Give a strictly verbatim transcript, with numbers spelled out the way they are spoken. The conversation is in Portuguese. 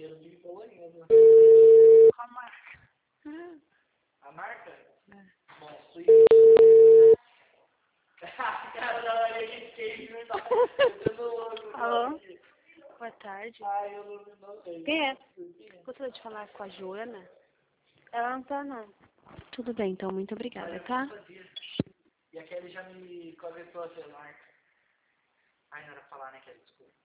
cheiro de bolonhesa. Qual marca? A marca? É. Bom, Sweet. Caralho, que queijo, não tá louco. Alô? Boa tarde. Ai, eu não, não sei. Quem é? Gostaria de falar com a Joana? Ela não tá, não. Tudo bem, então. Muito obrigada, tá? E a Kelly já me conversou a celular. Ai, não era pra falar, né, Kelly? Desculpa.